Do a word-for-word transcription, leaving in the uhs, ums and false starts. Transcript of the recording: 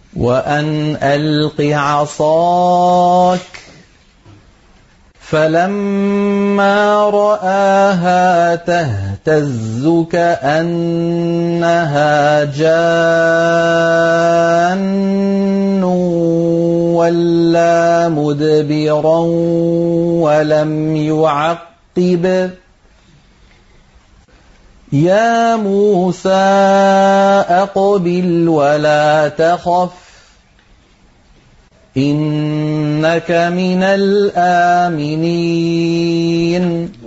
وأن ألق عصاك فلما رآها تهتز كأنها جان ولا مدبرا ولم يعقب يا موسى أقبل ولا تخف إنك من الآمنين